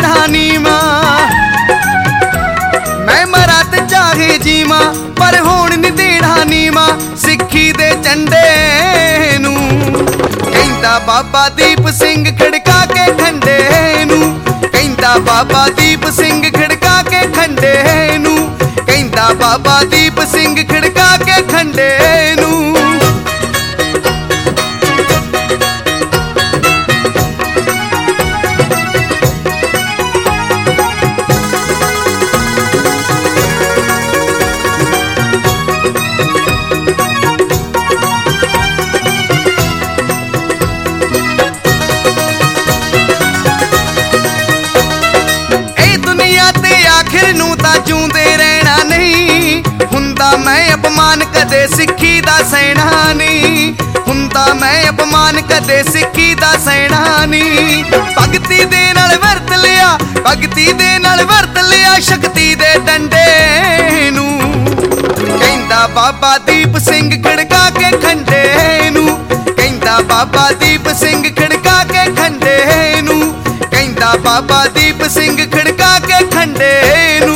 देना नीमा। मैं मरा ते चाहे जीवा पर होण नहीं देना नीमा सिक्खी दे झंडे नू। कहंदा बाबा दीप सिंह खड़का के खंडे नू, कहंदा बाबा दीप सिंह खड़का के खंडे नू, कहंदा बाबा दीप सिंह खड़का के खंडे नू। आखिर नूं तां जूंदे रहना नहीं हुंदा, मैं अपमान कदे सिक्खी दा सहना नहीं हुंदा, मैं अपमान कदे सिक्खी दा सहना नहीं। भगती दे नाल वरत लिया, भगती दे नाल वरत लिया शक्ति दे डंडे नू। कहंदा बाबा दीप सिंह खड़का के खंडे नू, कहंदा बाबा दीप सिंह खड़का के खंडे नू, कहंदा बाबा दीप सिंह खड़का के खंडे नू।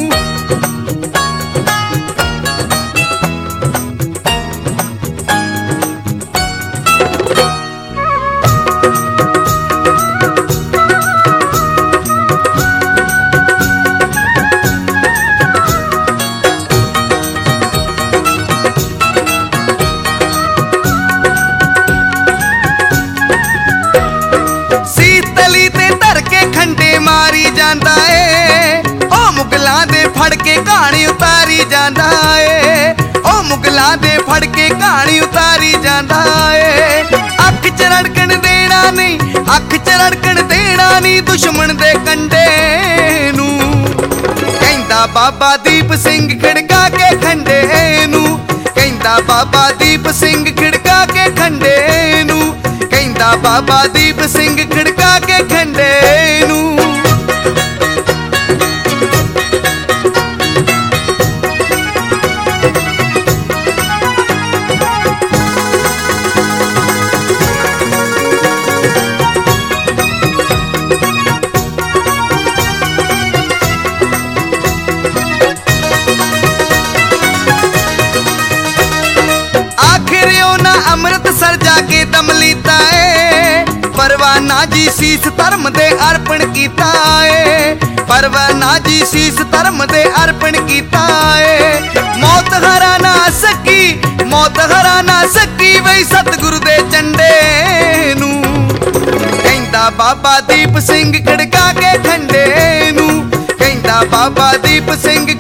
सीतली ते धर के खंडे मारी जांदा ए, ओ मुगलां दे फड़ के कहानी उतारी जांदा ए, ओ मुगलां दे फड़ के कहानी उतारी जांदा ए। अख च रड़कण देना नहीं, अख च रड़कण देना नहीं दुश्मन दे कंडे नू। कहंदा बाबा दीप सिंह खड़का के खंडे नू, कहंदा बाबा दीप सिंह खड़का के खंडे नू, कहंदा बाबा दीप सिंह खड़का के खंडे नू। अमृतसर जाके दम लीता है, परवाना जी शीस धर्म दे अर्पण कीता है, परवाना जी शीस धर्म दे अर्पण कीता है। मौत हरा ना सकी, मौत हरा ना सकी वही सतगुरु दे झंडे नू। कहंदा बाबा दीप सिंह खड़का के खंडे नू, कहंदा बाबा दीप सिंह